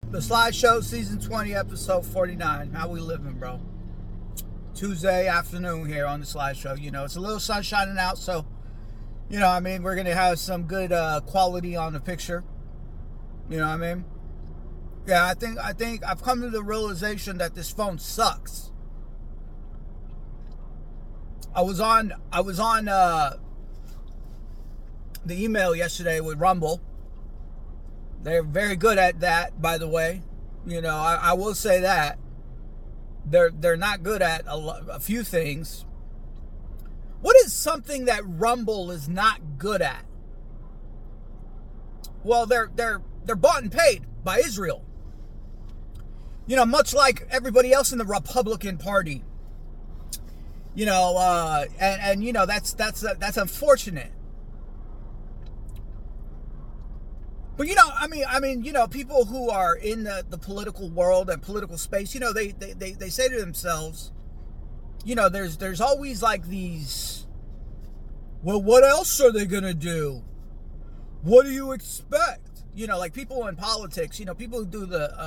The Slideshow, Season 20, Episode 49. How we living, bro? Tuesday afternoon here on the Slideshow. You know, it's a little sun shining out, so, you know what I mean? We're going to have some good quality on the picture. You know what I mean? Yeah, I think I've come to the realization that this phone sucks. I was on the email yesterday with Rumble. They're very good at that, by the way. You know, I will say that. They're not good at a few things. What is something that Rumble is not good at? Well, they're bought and paid by Israel. You know, much like everybody else in the Republican Party. You know, and you know that's unfortunate. But you know, I mean, you know, people who are in the political world and political space, you know, they say to themselves, you know, there's always like these. Well, what else are they gonna do? What do you expect? You know, like people in politics, you know, people who do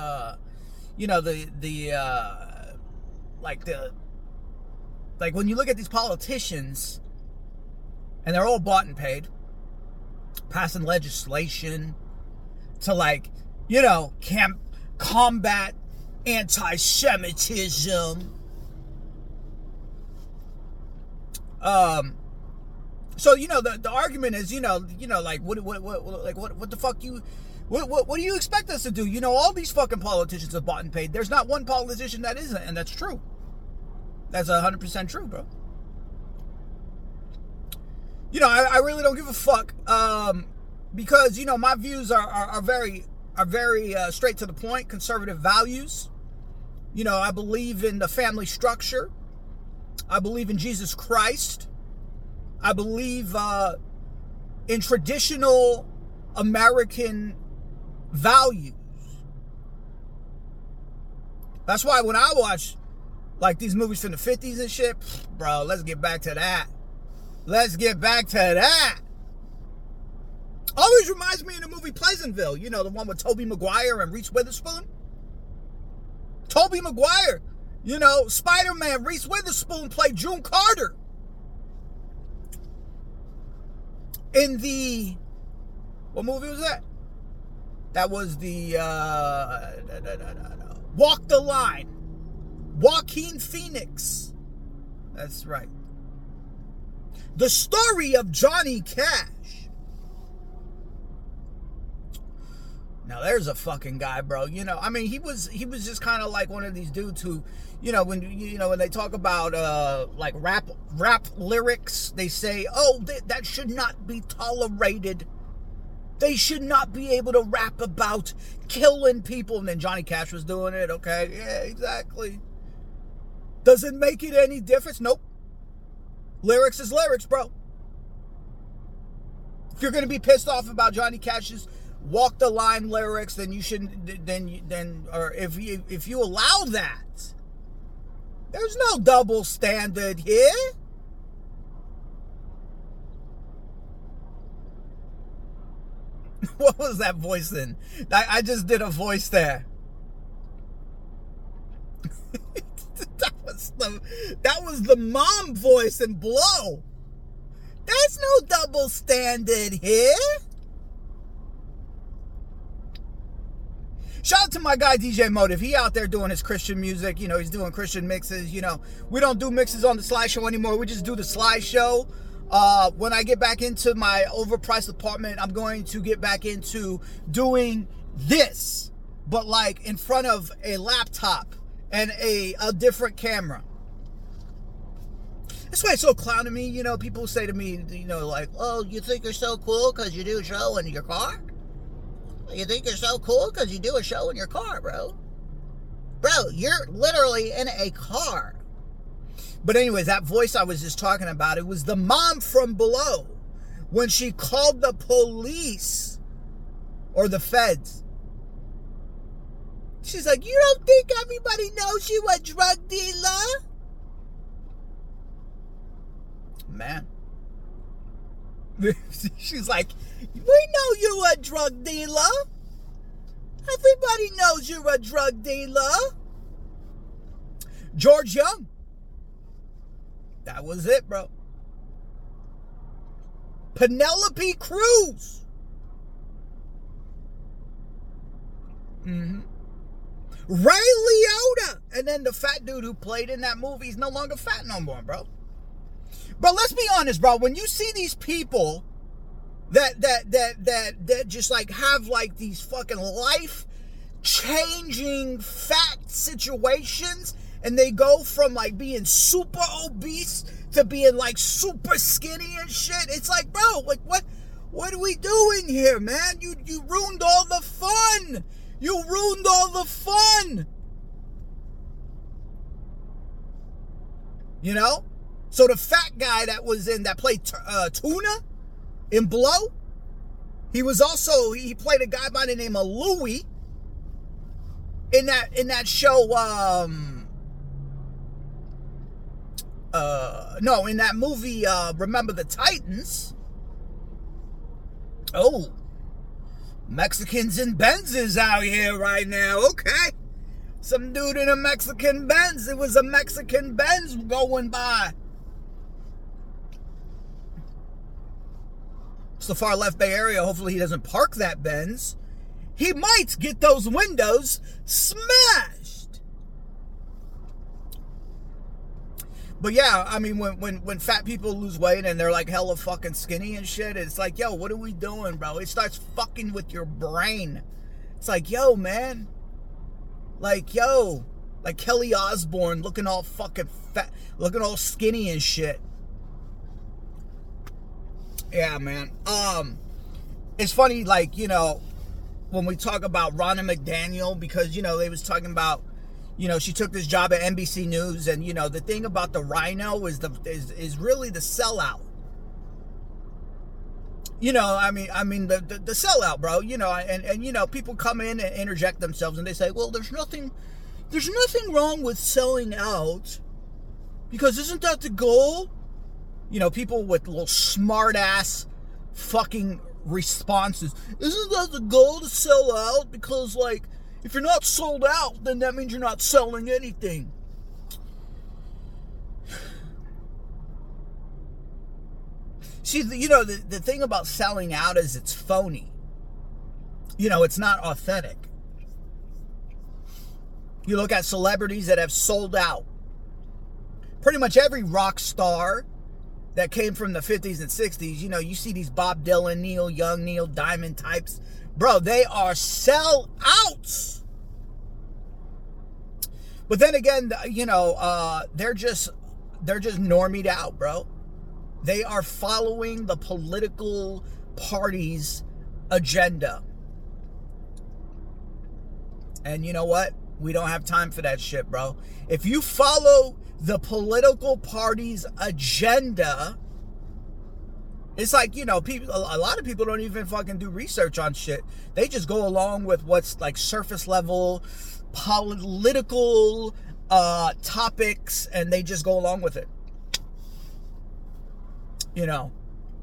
like when you look at these politicians, and they're all bought and paid, passing legislation to, like, you know, combat anti-Semitism. So you know the argument is, you know like what the fuck what do you expect us to do? You know, all these fucking politicians are bought and paid. There's not one politician that isn't, and that's true. That's 100% true, bro. You know, I really don't give a fuck, because, you know, my views are very straight to the point, conservative values. You know, I believe in the family structure. I believe in Jesus Christ. I believe in traditional American values. That's why when I watch, like, these movies from the 50s and shit, bro, let's get back to that. Let's get back to that. Always reminds me of the movie Pleasantville. You know, the one with Tobey Maguire and Reese Witherspoon. Tobey Maguire. You know, Spider-Man, Reese Witherspoon played June Carter. In the... What movie was that? That was the... Walk the Line. Joaquin Phoenix. That's right. The story of Johnny Cash. Now there's a fucking guy, bro. You know, I mean, he was just kind of like one of these dudes who, you know, when they talk about like rap lyrics, they say, oh, that should not be tolerated. They should not be able to rap about killing people. And then Johnny Cash was doing it. Okay, yeah, exactly. Does it make it any difference? Nope. Lyrics is lyrics, bro. If you're gonna be pissed off about Johnny Cash's Walk the Line lyrics, then you shouldn't. Then, or if you allow that, there's no double standard here. What was that voice then? I just did a voice there. That was the mom voice in Blow. There's no double standard here. Shout out to my guy DJ Motive. He out there doing his Christian music. You know, he's doing Christian mixes. You know, we don't do mixes on the Slideshow anymore. We just do the Slideshow. When I get back into my overpriced apartment, I'm going to get back into doing this, but like in front of a laptop and a different camera. That's why it's so clown to me. You know, people say to me, you know, like, oh, you think you're so cool because you do a show in your car? You think you're so cool because you do a show in your car, bro? Bro, you're literally in a car. But anyways, that voice I was just talking about, it was the mom from Below when she called the police or the feds. She's like, you don't think everybody knows you a drug dealer? Man. She's like, we know you a drug dealer. Everybody knows you're a drug dealer. George Young. That was it, bro. Penelope Cruz. Ray Liotta. And then the fat dude who played in that movie is no longer fat no more, bro. Bro, let's be honest, bro. When you see these people that just like have like these fucking life-changing fat situations, and they go from like being super obese to being like super skinny and shit. It's like, bro, like what are we doing here, man? You ruined all the fun. You ruined all the fun. You know? So the fat guy that played Tuna in Blow, he played a guy by the name of Louie in that show, in that movie, Remember the Titans. Oh, Mexicans in Benzes out here right now. Okay. Some dude in a Mexican Benz. It was a Mexican Benz going by. It's the far left Bay Area. Hopefully he doesn't park that Benz. He might get those windows smashed. But yeah, I mean, when fat people lose weight and they're like hella fucking skinny and shit, it's like, yo, what are we doing, bro? It starts fucking with your brain. It's like, yo, man. Like, yo. Like Kelly Osbourne looking all fucking fat, looking all skinny and shit. Yeah, man. It's funny, like, you know, when we talk about Ronna McDaniel, because, you know, they was talking about, you know, she took this job at NBC News, and, you know, the thing about the Rhino is really the sellout. You know, I mean the sellout, bro. You know, and you know, people come in and interject themselves, and they say, well, there's nothing wrong with selling out, because isn't that the goal? You know, people with little smart ass fucking responses. Isn't that the goal, to sell out? Because, like, if you're not sold out, then that means you're not selling anything. See, you know, the thing about selling out is it's phony. You know, it's not authentic. You look at celebrities that have sold out. Pretty much every rock star that came from the 50s and 60s, you know, you see these Bob Dylan, Neil Young, Neil Diamond types. Bro, they are sellouts. But then again, you know, they're just normied out, bro. They are following the political party's agenda. And you know what? We don't have time for that shit, bro. If you follow the political party's agenda, it's like, you know, a lot of people don't even fucking do research on shit. They just go along with what's like surface level political topics, and they just go along with it. You know,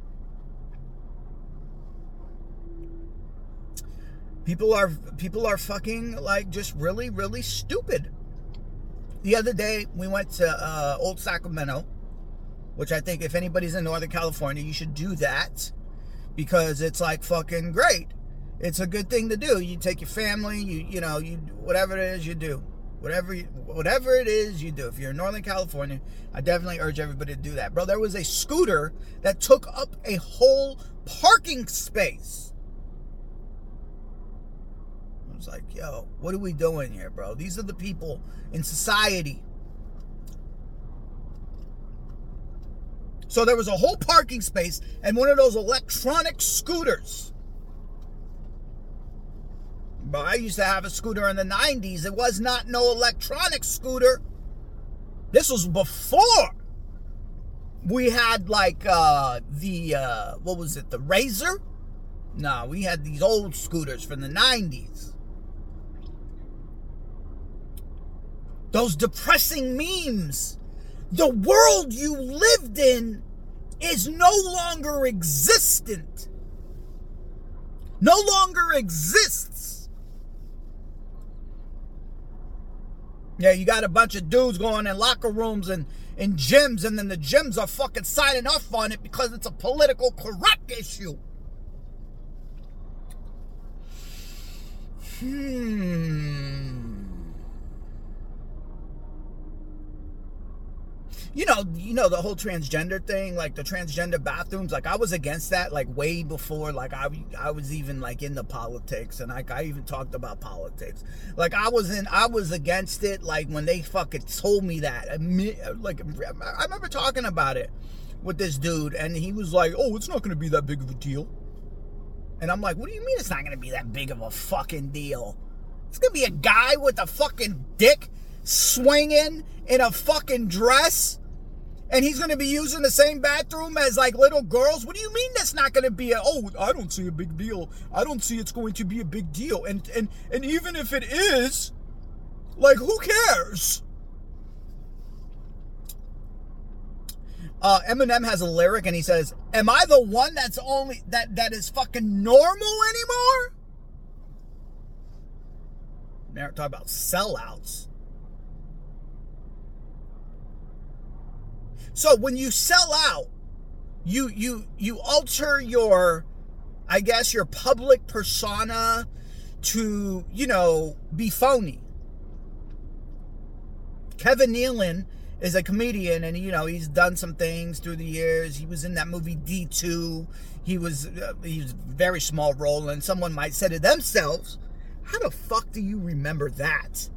people are fucking like just really, really stupid. The other day we went to Old Sacramento, which I think if anybody's in Northern California, you should do that, because it's like fucking great. It's a good thing to do. You take your family, you know, whatever it is you do. Whatever it is you do. If you're in Northern California, I definitely urge everybody to do that. Bro, there was a scooter that took up a whole parking space. I was like, yo, what are we doing here, bro? These are the people in society. So there was a whole parking space and one of those electronic scooters. But I used to have a scooter in the 90s. It was not no electronic scooter. This was before we had like what was it, the Razor? No, we had these old scooters from the 90s. Those depressing memes. The world you lived in is no longer existent. No longer exists. Yeah, you got a bunch of dudes going in locker rooms and in gyms, and then the gyms are fucking signing off on it because it's a political correct issue. You know the whole transgender thing, like the transgender bathrooms, like I was against that like way before like I was even like into politics, and like I even talked about politics. Like I was against it like when they fucking told me that. Like I remember talking about it with this dude, and he was like, "Oh, it's not going to be that big of a deal." And I'm like, "What do you mean it's not going to be that big of a fucking deal? It's going to be a guy with a fucking dick swinging in a fucking dress, and he's going to be using the same bathroom as like little girls. What do you mean that's not going to be I don't see a big deal. I don't see it's going to be a big deal. And even if it is, like, who cares?" Eminem has a lyric, and he says, "Am I the one that's only that is fucking normal anymore?" Now talk about sellouts. So when you sell out, you alter your, I guess, your public persona to, be phony. Kevin Nealon is a comedian, and he's done some things through the years. He was in that movie D2. He was a very small role, and someone might say to themselves, "How the fuck do you remember that?"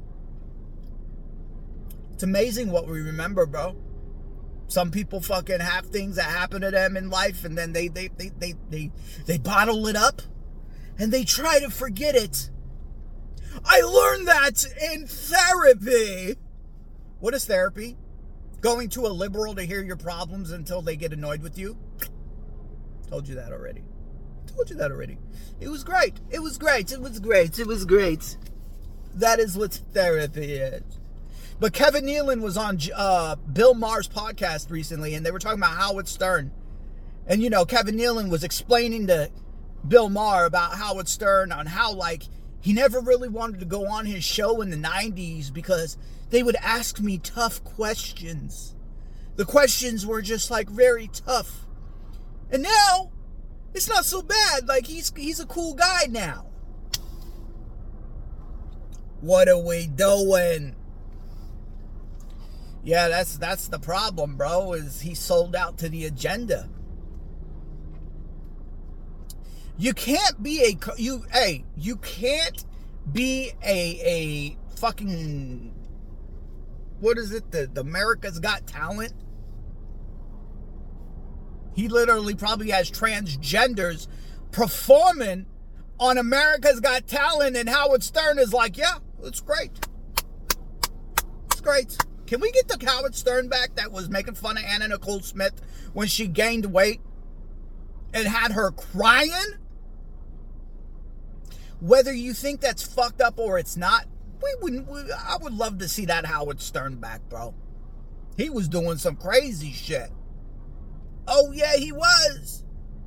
It's amazing what we remember, bro. Some people fucking have things that happen to them in life, and then they bottle it up and they try to forget it. I learned that in therapy. What is therapy? Going to a liberal to hear your problems until they get annoyed with you? Told you that already. It was great. It was great. That is what therapy is. But Kevin Nealon was on Bill Maher's podcast recently, and they were talking about Howard Stern. And, Kevin Nealon was explaining to Bill Maher about Howard Stern on how, like, he never really wanted to go on his show in the 90s because they would ask me tough questions. The questions were just, like, very tough. And now, it's not so bad. Like, he's a cool guy now. What are we doing? Yeah, that's the problem, bro, is he sold out to the agenda. You can't be you can't be a fucking, what is it, the America's Got Talent? He literally probably has transgenders performing on America's Got Talent, and Howard Stern is like, "Yeah, it's great. It's great." Can we get the Howard Stern back that was making fun of Anna Nicole Smith when she gained weight and had her crying? Whether you think that's fucked up or it's not, I would love to see that Howard Stern back, bro. He was doing some crazy shit. Oh, yeah, he was.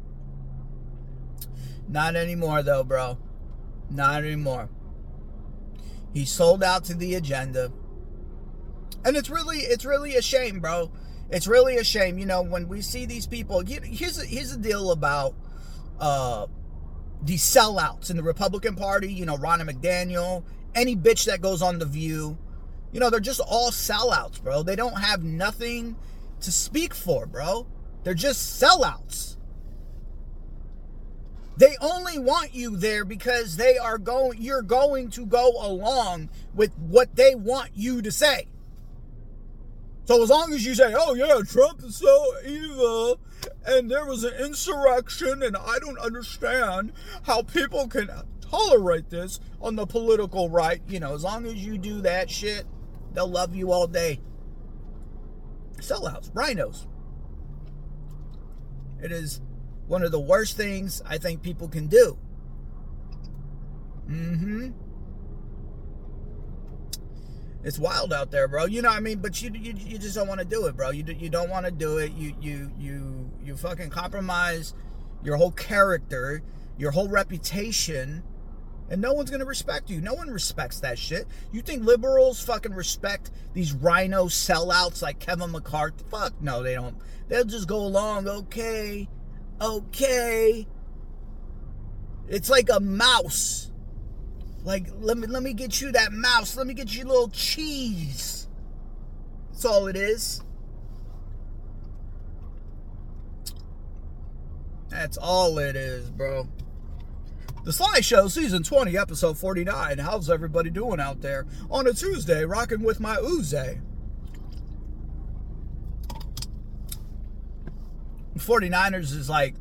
Not anymore, though, bro. Not anymore. He sold out to the agenda. And it's really a shame, bro. It's really a shame, when we see these people. Here's the deal about these sellouts in the Republican Party. Ronna McDaniel, any bitch that goes on The View. They're just all sellouts, bro. They don't have nothing to speak for, bro. They're just sellouts. They only want you there because you're going to go along with what they want you to say. So as long as you say, "Oh yeah, Trump is so evil, and there was an insurrection, and I don't understand how people can tolerate this on the political right," as long as you do that shit, they'll love you all day. Sellouts, rhinos. It is one of the worst things I think people can do. It's wild out there, bro. You know what I mean? But you just don't want to do it, bro. You don't want to do it. You fucking compromise your whole character, your whole reputation, And no one's going to respect you. No one respects that shit. You think liberals fucking respect these rhino sellouts like Kevin McCarthy? Fuck no, they don't. They'll just go along, okay. It's like a mouse. Like, let me get you that mouse. Let me get you a little cheese. That's all it is. That's all it is, bro. The Sly Show, Season 20, Episode 49. How's everybody doing out there? On a Tuesday, rocking with my Uze. 49ers is like...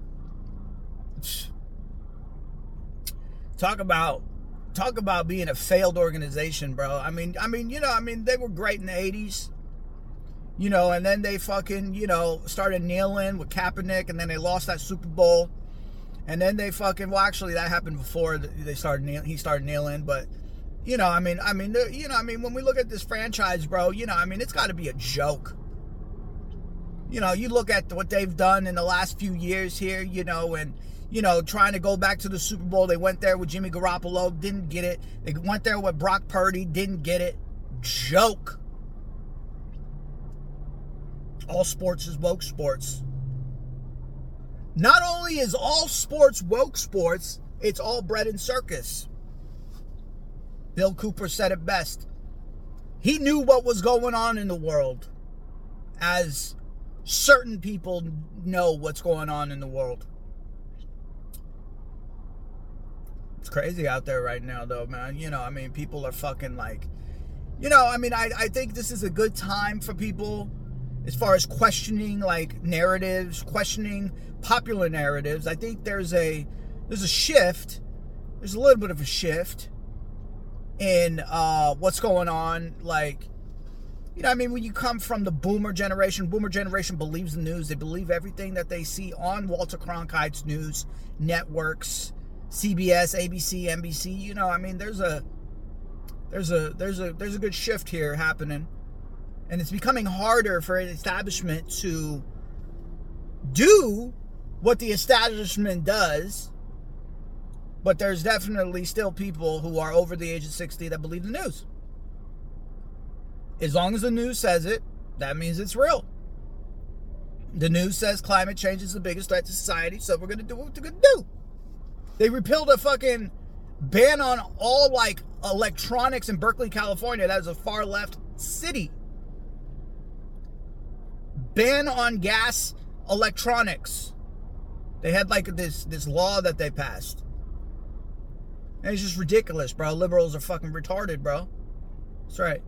Talk about being a failed organization, bro. I mean, they were great in the 80s. And then they fucking, started kneeling with Kaepernick, and then they lost that Super Bowl. And then they fucking, well, actually, that happened before he started kneeling. But, when we look at this franchise, bro, it's got to be a joke. You look at what they've done in the last few years here, and, trying to go back to the Super Bowl. They went there with Jimmy Garoppolo, didn't get it. They went there with Brock Purdy, didn't get it. Joke. All sports is woke sports. Not only is all sports woke sports, it's all bread and circus. Bill Cooper said it best. He knew what was going on in the world, as certain people know what's going on in the world. It's crazy out there right now, though, man. People are fucking like... I think this is a good time for people as far as questioning, like, narratives, questioning popular narratives. I think there's a shift. There's a little bit of a shift in what's going on. Like, when you come from the boomer generation believes the news. They believe everything that they see on Walter Cronkite's news networks, CBS, ABC, NBC. There's a good shift here happening. And it's becoming harder for an establishment to do what the establishment does. But there's definitely still people who are over the age of 60 that believe the news. As long as the news says it, that means it's real. The news says climate change is the biggest threat to society, so we're going to do what we're going to do. They repealed a fucking ban on all, like, electronics in Berkeley, California. That is a far left city. Ban on gas electronics. They had like this law that they passed. And it's just ridiculous, bro. Liberals are fucking retarded, bro. That's right.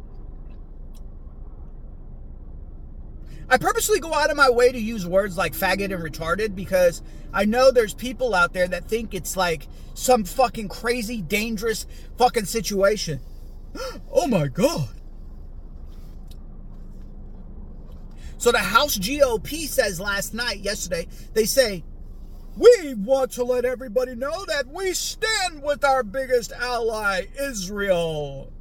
I purposely go out of my way to use words like faggot and retarded because I know there's people out there that think it's like some fucking crazy, dangerous fucking situation. Oh my God. So the House GOP says yesterday, they say, we want to let everybody know that we stand with our biggest ally, Israel.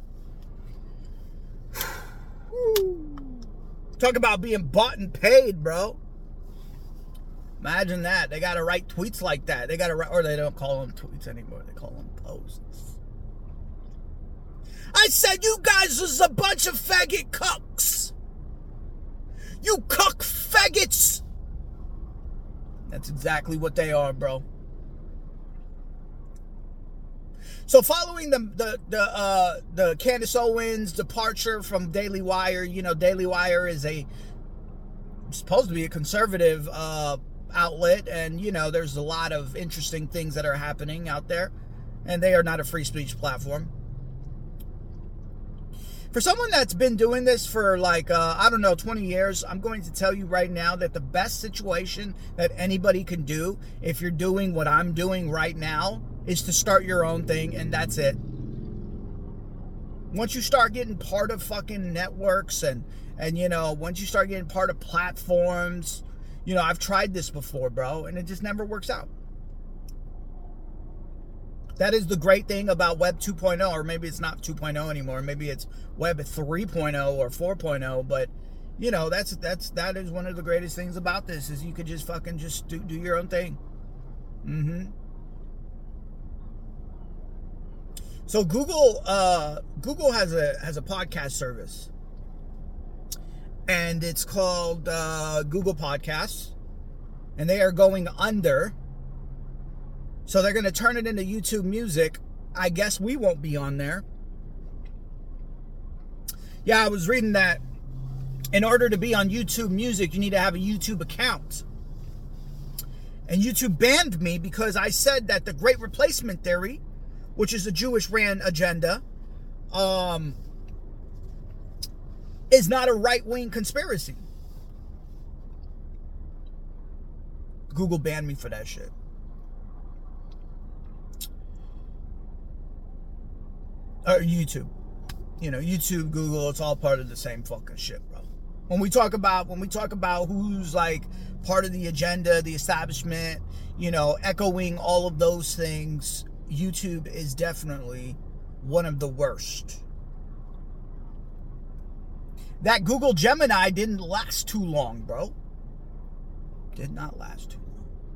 Talk about being bought and paid, bro. Imagine that. They got to write tweets like that. Or they don't call them tweets anymore. They call them posts. I said you guys is a bunch of faggot cucks. You cuck faggots. That's exactly what they are, bro. So following the Candace Owens departure from Daily Wire, Daily Wire is supposed to be a conservative outlet, and there's a lot of interesting things that are happening out there, and they are not a free speech platform. For someone that's been doing this for 20 years, I'm going to tell you right now that the best situation that anybody can do, if you're doing what I'm doing right now, is to start your own thing, and that's it. Once you start getting part of fucking networks and once you start getting part of platforms, I've tried this before, bro, and it just never works out. That is the great thing about Web 2.0, or maybe it's not 2.0 anymore. Maybe it's Web 3.0 or 4.0. But that is one of the greatest things about this is you could just fucking do your own thing. So Google has a podcast service, and it's called Google Podcasts, and they are going under. So they're going to turn it into YouTube Music. I guess we won't be on there. Yeah, I was reading that in order to be on YouTube Music, you need to have a YouTube account. And YouTube banned me because I said that the Great Replacement Theory, which is a Jewish ran agenda, is not a right-wing conspiracy. Google banned me for that shit. Or YouTube. You know, YouTube, Google, it's all part of the same fucking shit, bro. When we talk about who's like part of the agenda, the establishment, you know, echoing all of those things, YouTube is definitely one of the worst. That Google Gemini didn't last too long, bro. Did not last too long.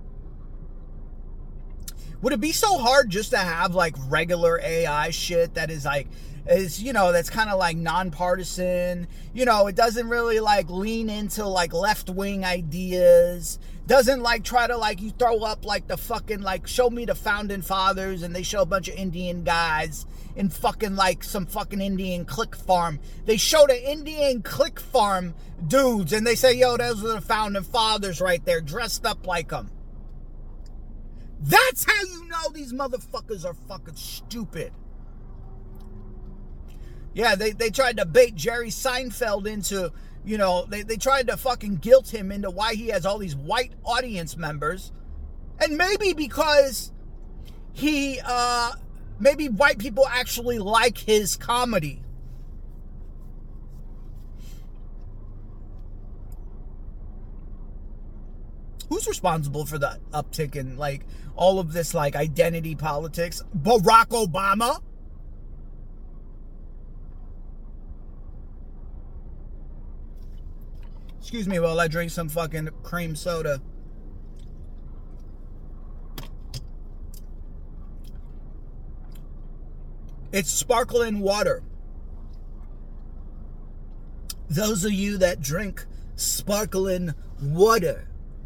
Would it be so hard just to have like regular AI shit that is like, you know, that's kind of like nonpartisan, you know, it doesn't really like lean into like left-wing ideas, doesn't like try to like, you throw up like the fucking like, show me the founding fathers, and they show a bunch of Indian guys in fucking like some fucking Indian click farm. They show the Indian click farm dudes and they say, yo, those are the founding fathers right there, dressed up like them. That's how you know these motherfuckers are fucking stupid. Yeah, they tried to bait Jerry Seinfeld into, you know, they tried to fucking guilt him into why he has all these white audience members. And maybe because maybe white people actually like his comedy. Who's responsible for the uptick in like all of this like identity politics? Barack Obama? Excuse me while I drink some fucking cream soda. It's sparkling water. Those of you that drink sparkling water,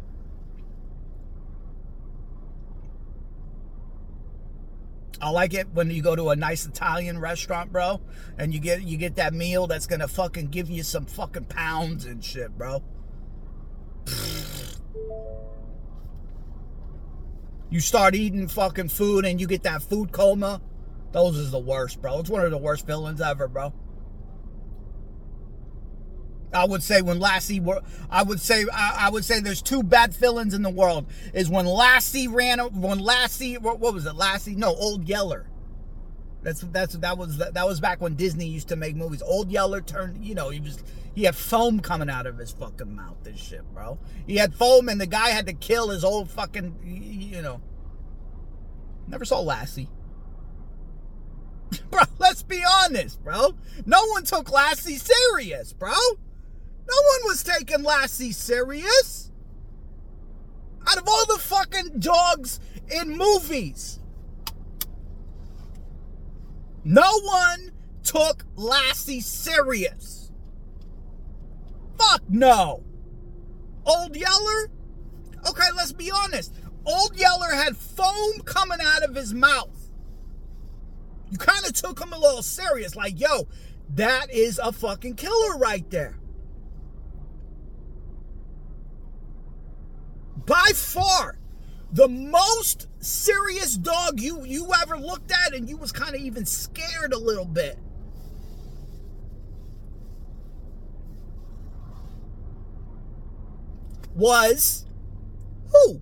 I like it when you go to a nice Italian restaurant, bro, and you get that meal that's gonna fucking give you some fucking pounds and shit, bro. You start eating fucking food and you get that food coma. Those is the worst, bro. It's one of the worst feelings ever, bro. I would say I would say there's two bad feelings in the world. Is when Lassie, what was it? Old Yeller. That was back when Disney used to make movies. Old Yeller turned, you know, he had foam coming out of his fucking mouth and shit, bro. He had foam and the guy had to kill his old fucking, you know. Never saw Lassie. Bro, let's be honest, bro. No one took Lassie serious, bro. No one was taking Lassie serious. Out of all the fucking dogs in movies, no one took Lassie serious. Fuck no. Old Yeller? Okay, let's be honest. Old Yeller had foam coming out of his mouth. You kind of took him a little serious. Like, yo, that is a fucking killer right there. By far, the most serious dog you ever looked at, and you was kind of even scared a little bit, was who?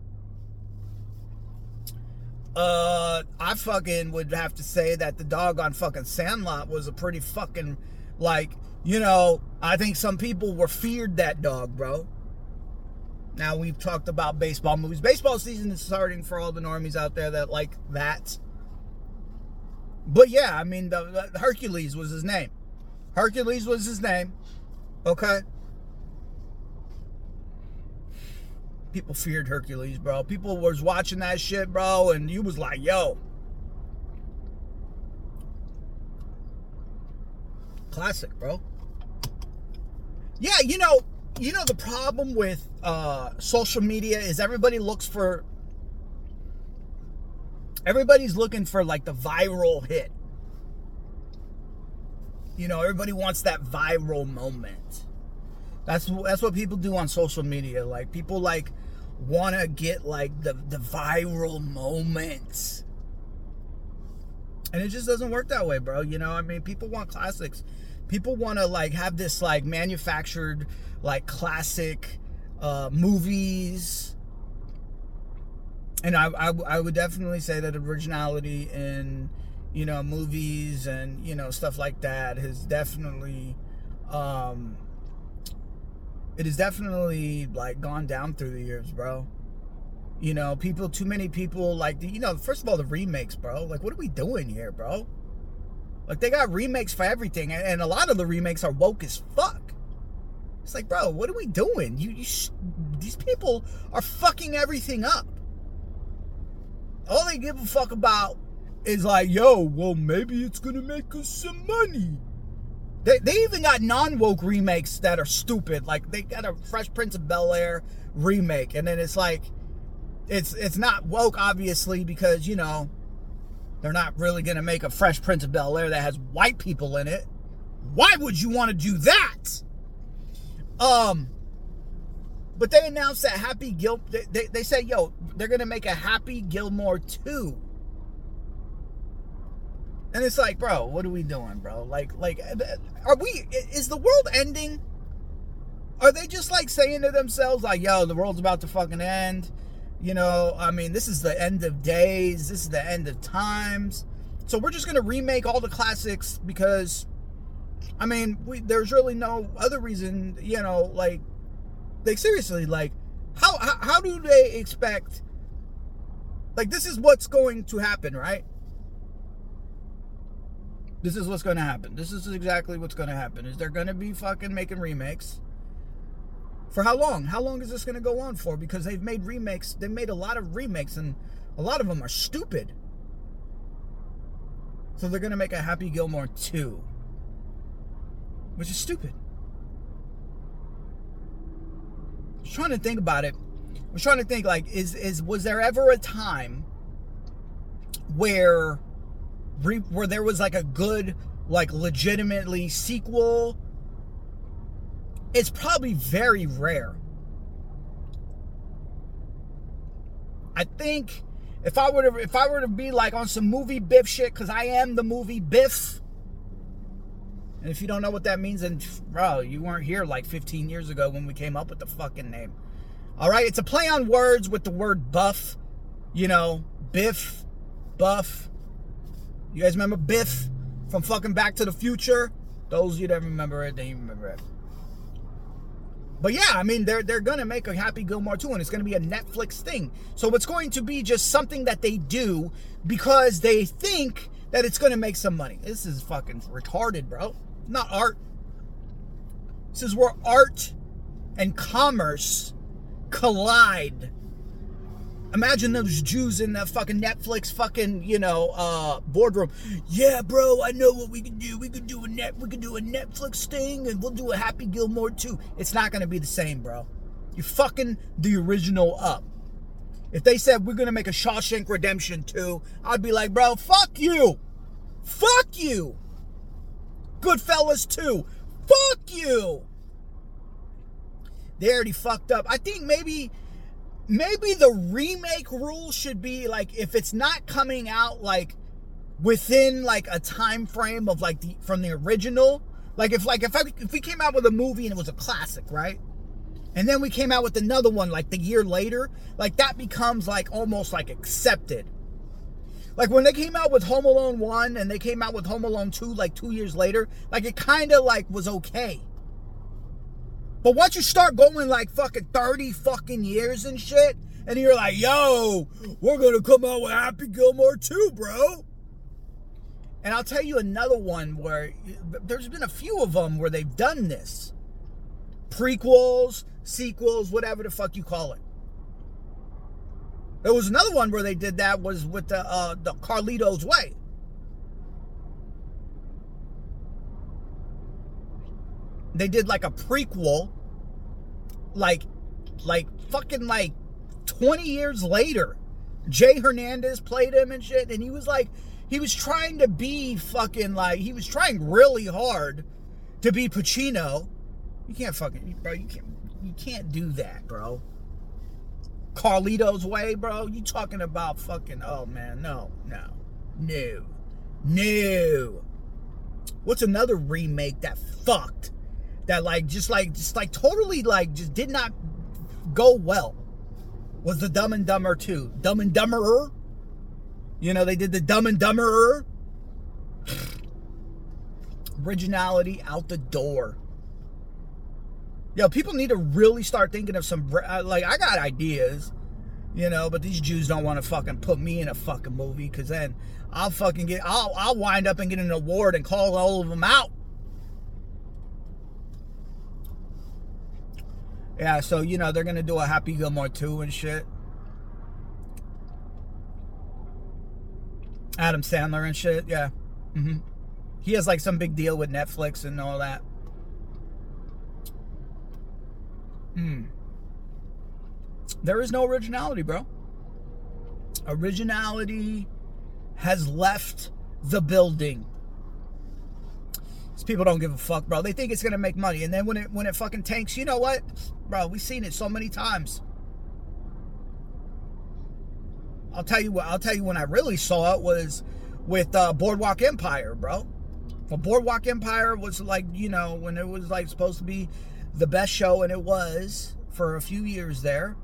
I fucking would have to say that the dog on fucking Sandlot was a pretty fucking, like, you know, I think some people were feared that dog, bro. Now, we've talked about baseball movies. Baseball season is starting for all the normies out there that like that. But yeah, I mean, the Hercules was his name. Hercules was his name. Okay? People feared Hercules, bro. People was watching that shit, bro, and you was like, yo. Classic, bro. Yeah, you know the problem with social media is everybody's looking for like the viral hit. You know, everybody wants that viral moment. That's what people do on social media. Like, people like want to get like the viral moments. And it just doesn't work that way, bro. You know, I mean, people want classics. People want to like have this like manufactured like classic movies. And I would definitely say that originality in, you know, movies and, you know, stuff like that has definitely it has definitely like gone down through the years, bro. You know, too many people like, you know, first of all, the remakes, bro. Like, what are we doing here, bro? Like, they got remakes for everything, and a lot of the remakes are woke as fuck. It's like, bro, what are we doing? These people are fucking everything up. All they give a fuck about is like, yo, well, maybe it's gonna make us some money. They even got non-woke remakes that are stupid. Like, they got a Fresh Prince of Bel-Air remake, and then it's like, it's not woke, obviously, because, you know, they're not really gonna make a Fresh Prince of Bel-Air that has white people in it. Why would you want to do that? But they announced that they say, yo, they're gonna make a Happy Gilmore 2. And it's like, bro, what are we doing, bro? Like, is the world ending? Are they just like saying to themselves, like, yo, the world's about to fucking end? You know, I mean, this is the end of days. This is the end of times. So we're just going to remake all the classics because, I mean, there's really no other reason, you know, like seriously, like, how do they expect, like, this is what's going to happen, right? This is what's going to happen. This is exactly what's going to happen. Is they're going to be fucking making remakes. For how long? How long is this going to go on for? Because they've made remakes. They've made a lot of remakes, and a lot of them are stupid. So they're going to make a Happy Gilmore 2. Which is stupid. I was trying to think about it. I was trying to think, like, was there ever a time where there was like a good, like, legitimately sequel? It's probably very rare. I think if I were to be like on some movie Biff shit, because I am the movie Biff. And if you don't know what that means, then, bro, you weren't here like 15 years ago when we came up with the fucking name. All right, it's a play on words with the word buff. You know, Biff, Buff. You guys remember Biff from fucking Back to the Future? Those of you that remember it, they remember it. But yeah, I mean, they're going to make a Happy Gilmore 2, and it's going to be a Netflix thing. So it's going to be just something that they do because they think that it's going to make some money. This is fucking retarded, bro. Not art. This is where art and commerce collide. Imagine those Jews in that fucking Netflix fucking, you know, boardroom. Yeah, bro, I know what we can do. We could do a Netflix thing, and we'll do a Happy Gilmore 2. It's not going to be the same, bro. You're fucking the original up. If they said we're going to make a Shawshank Redemption 2, I'd be like, bro, fuck you. Fuck you. Goodfellas 2. Fuck you. They already fucked up. I think maybe the remake rule should be like, if it's not coming out like within like a time frame of like from the original, like if we came out with a movie and it was a classic, right? And then we came out with another one like the year later, like that becomes like almost like accepted. Like when they came out with Home Alone 1 and they came out with Home Alone 2 like 2 years later, like it kind of like was okay. But once you start going like fucking 30 fucking years and shit, and you're like, yo, we're going to come out with Happy Gilmore 2, bro. And I'll tell you another one where there's been a few of them where they've done this. Prequels, sequels, whatever the fuck you call it. There was another one where they did that was with the Carlito's Way. They did like a prequel, like fucking like 20 years later. Jay Hernandez played him and shit, and he was trying to be fucking like, he was trying really hard to be Pacino. You can't fucking, bro, you can't do that, bro. Carlito's Way, bro. You talking about fucking, oh man, no. What's another remake that fucked? That just totally just did not go well? Was the Dumb and Dumber 2. Dumb and Dumberer? They did the Dumb and Dumberer. Originality out the door. People need to really start thinking of some, I got ideas, but these Jews don't want to fucking put me in a fucking movie, because then I'll wind up and get an award and call all of them out. Yeah, so, they're going to do a Happy Gilmore 2 and shit. Adam Sandler and shit, yeah. Mm-hmm. He has, some big deal with Netflix and all that. There is no originality, bro. Originality has left the building. These people don't give a fuck, bro. They think it's gonna make money, and then when it fucking tanks, you know what, bro? We've seen it so many times. I'll tell you when I really saw it was with Boardwalk Empire, bro. Well, Boardwalk Empire was when it was supposed to be the best show, and it was for a few years there.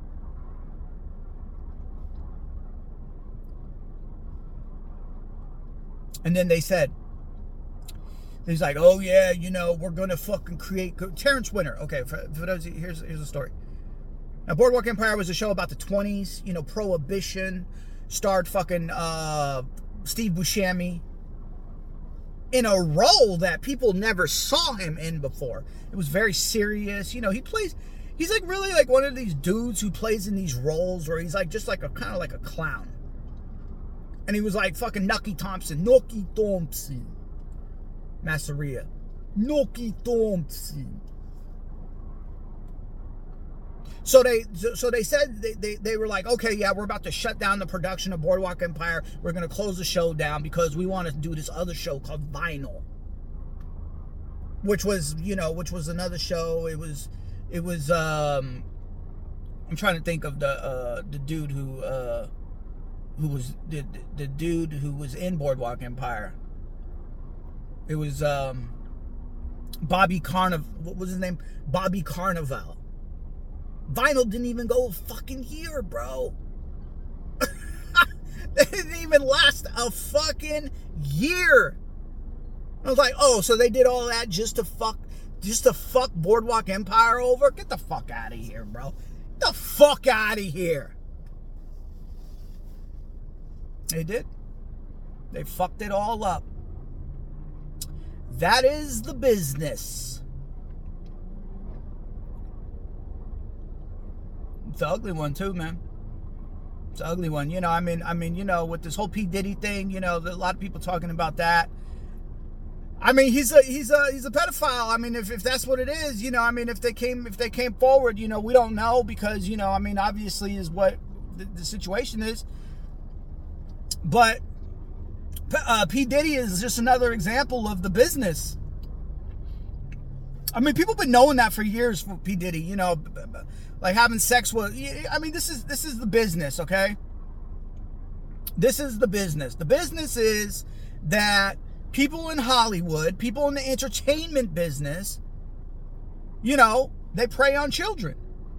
And then they said, he's like, oh yeah, we're gonna fucking create Terrence Winter. Okay, for those, here's the story. Now, Boardwalk Empire was a show about the 20s, Prohibition, starred fucking Steve Buscemi in a role that people never saw him in before. It was very serious. He's really one of these dudes who plays in these roles where he's just a kind of like a clown. And he was fucking Nucky Thompson. Masseria. Nucky Thompson. So they said they were like, okay, yeah, we're about to shut down the production of Boardwalk Empire. We're going to close the show down because we want to do this other show called Vinyl, which was another show. It was I'm trying to think of the dude who was the dude who was in Boardwalk Empire. It was Bobby Carnival. What was his name? Bobby Carnival. Vinyl didn't even go a fucking year, bro. They didn't even last a fucking year. I was like, oh, so they did all that just to fuck Boardwalk Empire over? Get the fuck out of here, bro. Get the fuck out of here. They did. They fucked it all up. That is the business. It's an ugly one too, man. It's an ugly one. With this whole P. Diddy thing, a lot of people talking about that. He's a pedophile. If that's what it is, if they came forward, we don't know because, obviously is what the situation is. But P. Diddy is just another example of the business. People have been knowing that for years for P. Diddy, having sex with, this is the business, okay? This is the business. The business is that people in Hollywood, people in the entertainment business, they prey on children.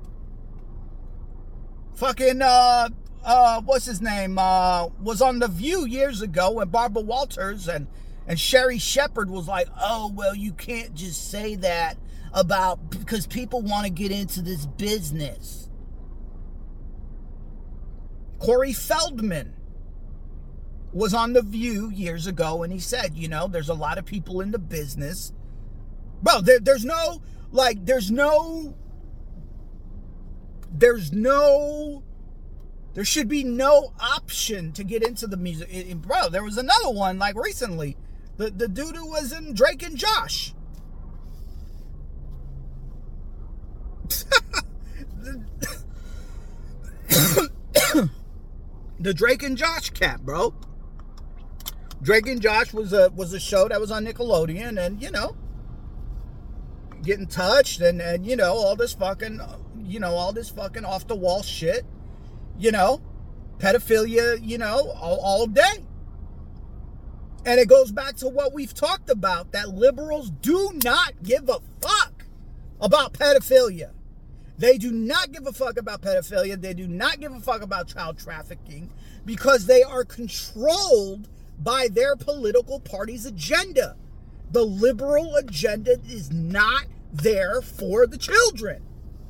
Fucking, what's his name, was on The View years ago when Barbara Walters and Sherry Shepherd was like, oh, well, you can't just say that because people want to get into this business. Corey Feldman was on The View years ago and he said, there's a lot of people in the business. Bro, there should be no option to get into the music. Bro, there was another one recently. The dude who was in Drake and Josh. The Drake and Josh cat, bro. Drake and Josh was a show that was on Nickelodeon, and getting touched and all this fucking off the wall shit, pedophilia, all day. And it goes back to what we've talked about, that liberals do not give a fuck about pedophilia. They do not give a fuck about pedophilia. They do not give a fuck about child trafficking, because they are controlled by their political party's agenda. The liberal agenda is not there for the children.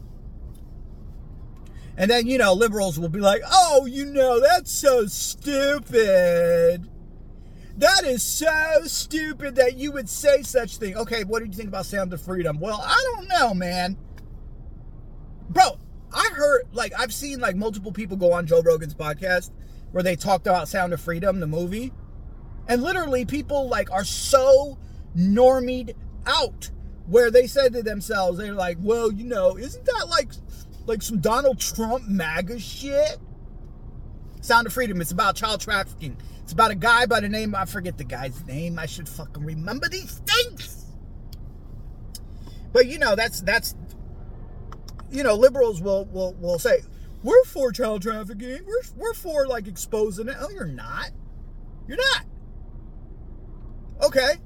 And then, liberals will be like, oh, that's so stupid. That is so stupid that you would say such thing. Okay, what did you think about Sound of Freedom? Well, I don't know, man. Bro, I've seen multiple people go on Joe Rogan's podcast where they talked about Sound of Freedom, the movie. And literally people are so normied out, where they said to themselves, they're like, well, isn't that like some Donald Trump MAGA shit? Sound of Freedom, it's about child trafficking. It's about a guy by the name, I forget the guy's name. I should fucking remember these things. But that's liberals will say, we're for child trafficking. We're for exposing it. Oh, you're not. You're not. Okay.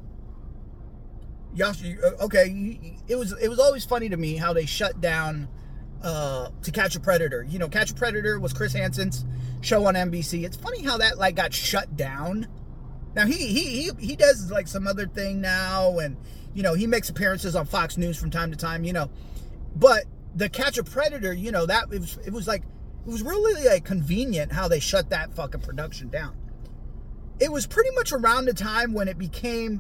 Okay. It was always funny to me how they shut down To Catch a Predator. Catch a Predator was Chris Hansen's show on NBC. It's funny how that got shut down. Now he does some other thing now, and he makes appearances on Fox News from time to time. But the Catch a Predator, that it was really convenient how they shut that fucking production down. It was pretty much around the time when it became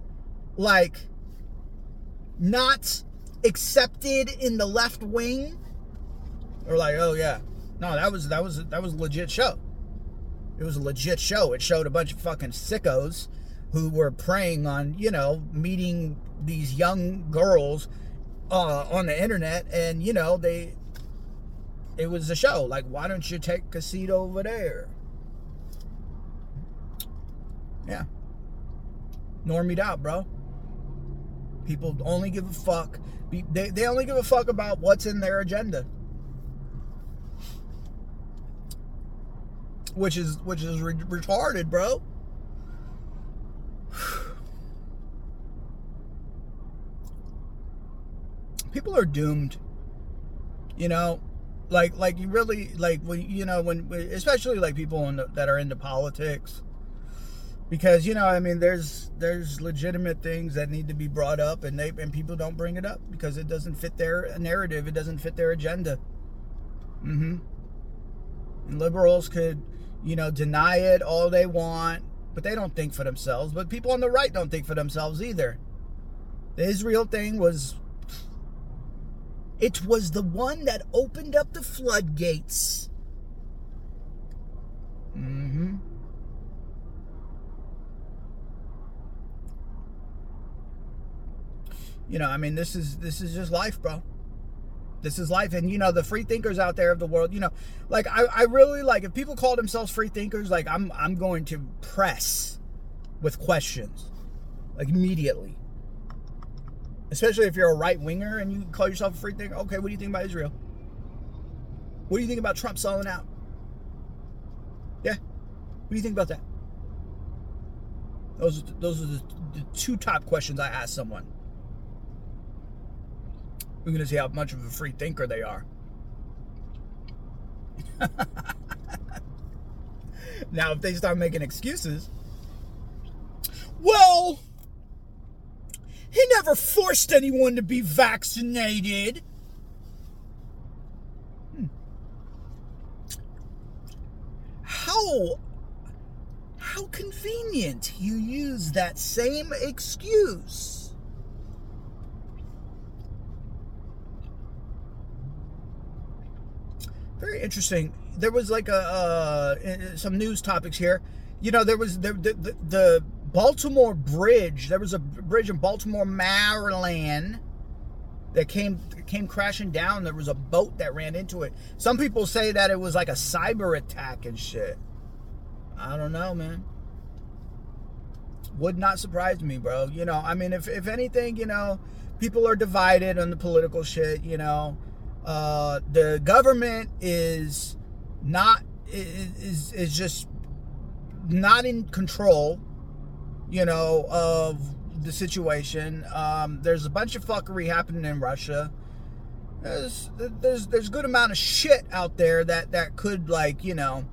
not accepted in the left wing. Or oh yeah, no, that was a legit show. It was a legit show. It showed a bunch of fucking sickos who were preying on meeting these young girls on the internet, and it was a show. Why don't you take a seat over there? Yeah. Normied out, bro. People only give a fuck. They only give a fuck about what's in their agenda. Which is retarded, bro. People are doomed. You really when especially people that are into politics. Because there's legitimate things that need to be brought up, and people don't bring it up because it doesn't fit their narrative, it doesn't fit their agenda. And liberals could deny it all they want, but they don't think for themselves. But people on the right don't think for themselves either. The Israel thing was the one that opened up the floodgates. This is just life, bro. This is life. And the free thinkers out there of the world, I really if people call themselves free thinkers, I'm going to press with questions immediately. Especially if you're a right winger and you call yourself a free thinker. Okay, what do you think about Israel? What do you think about Trump selling out? Yeah, what do you think about that? Those are the two top questions I ask someone. We're going to see how much of a free thinker they are. Now, if they start making excuses, well, he never forced anyone to be vaccinated. How convenient you use that same excuse. Very interesting. There was some news topics here. There was the Baltimore Bridge. There was a bridge in Baltimore, Maryland, that came crashing down. There was a boat that ran into it. Some people say that it was like a cyber attack and shit. I don't know, man. Would not surprise me, bro. You know, I mean, if anything, you know, people are divided on the political shit, you know. The government is just not in control, you know, of the situation. There's a bunch of fuckery happening in Russia. There's a good amount of shit out there that could, like, you know,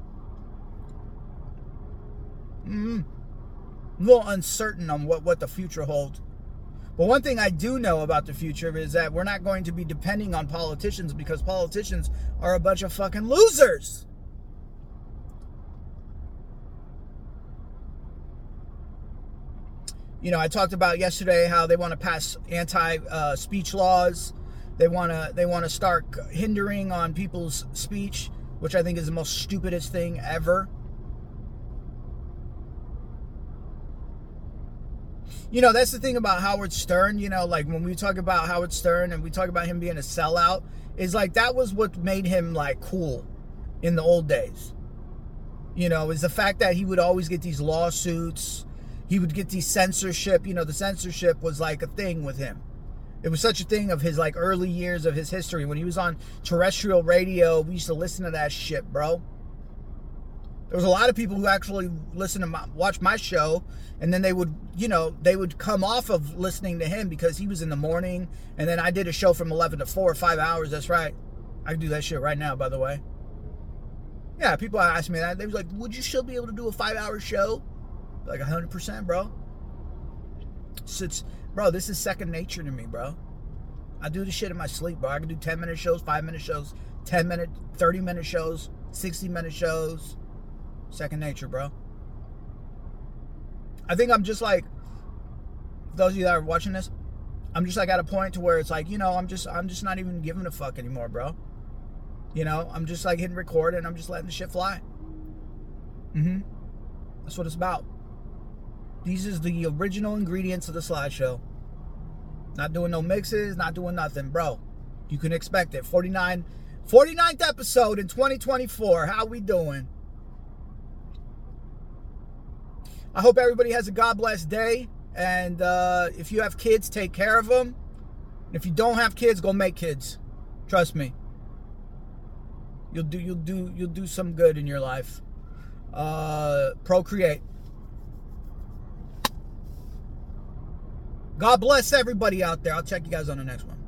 a little uncertain on what the future holds. But one thing I do know about the future is that we're not going to be depending on politicians, because politicians are a bunch of fucking losers. You know, I talked about yesterday how they want to pass anti-speech laws. They want to start hindering on people's speech, which I think is the most stupidest thing ever. You know, that's the thing about Howard Stern, you know, like when we talk about Howard Stern and we talk about him being a sellout, is like that was what made him like cool in the old days. You know, is the fact that he would always get these lawsuits. He would get these censorship. You know, the censorship was like a thing with him. It was such a thing of his like early years of his history. When he was on terrestrial radio, we used to listen to that shit, bro. There was a lot of people who actually watch my show, and then they would, you know, they would come off of listening to him because he was in the morning, and then I did a show from 11 to 4, 5 hours. That's right. I can do that shit right now, by the way. Yeah, people ask me that. They was like, would you still be able to do a 5-hour show? Like 100%, bro. Bro, this is second nature to me, bro. I do this shit in my sleep, bro. I can do 10-minute shows, 5-minute shows, 10-minute, 30-minute shows, 60-minute shows. Second nature, bro. I think I'm just like, those of you that are watching this, I'm just like at a point to where it's like, you know, I'm just not even giving a fuck anymore, bro. You know, I'm just like hitting record and I'm just letting the shit fly. That's what it's about. These is the original ingredients of the slideshow. Not doing no mixes, not doing nothing, bro. You can expect it. 49th episode in 2024. How we doing? I hope everybody has a God bless day. And if you have kids, take care of them. And if you don't have kids, go make kids. Trust me. You'll do some good in your life. Procreate. God bless everybody out there. I'll check you guys on the next one.